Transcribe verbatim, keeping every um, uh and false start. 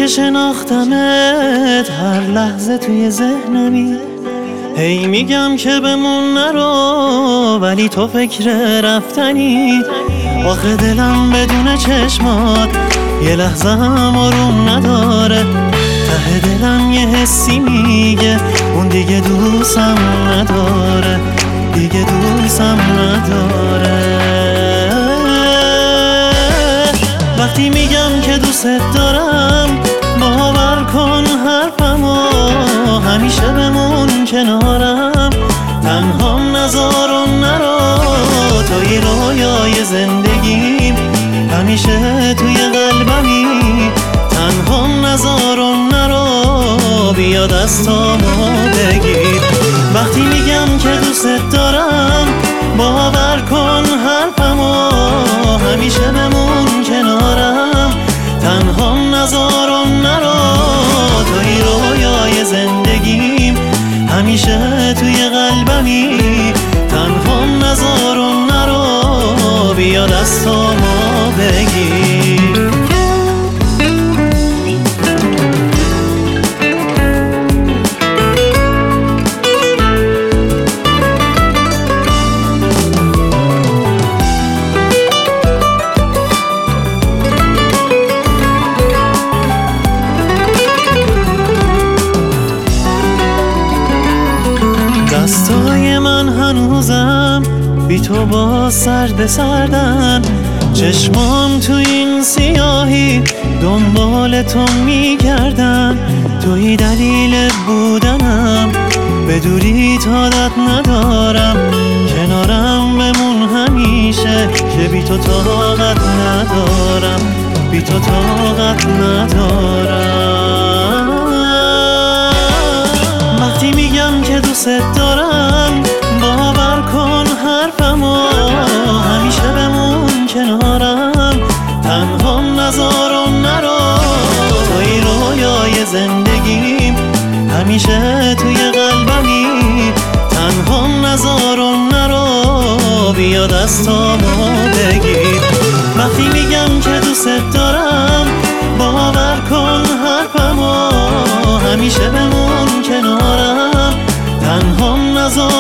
که شناختمت هر لحظه توی ذهنمی، هی میگم که بمون نرو ولی تو فکر رفتنی. آخه دلم بدون چشمات یه لحظه هم آروم نداره، ته دلم یه حسی میگه اون دیگه دوستم نداره، دیگه دوستم نداره. وقتی میگم که دوست دارم باور کن حرفمو، همیشه بمون کنارم، تنهام نذار و نرو. توی رویای زندگیم همیشه توی قلبمی، تنهام نذار و نرو، بیا دستامو بگیر. وقتی میگم که دوست دارم باور کن حرفمو، همیشه بمون کنارم، تنهام نذار و نرو. توی رویای زندگیم همیشه توی قلبمی، تنهام نذار و نرو، بیا دستامو بگیر. دستای من هنوزم بی تو با سرد سردن، چشمام تو این سیاهی دنبال تو میگردن. توی دلیل بودنم به دوری عادت ندارم، کنارم بمون همیشه که بی تو طاقت ندارم، بی تو طاقت ندارم. وقتی میگم که دوست دارم باور کن حرفمو، همیشه بمون کنارم، تنهام نذار و نرو. توی رویای زندگیم همیشه توی قلبمی، تنهام نذار و نرو، بیا دستامو بگیر. وقتی میگم که دوست دارم باور کن حرفمو، همیشه بمون کنارم، تنهام نذار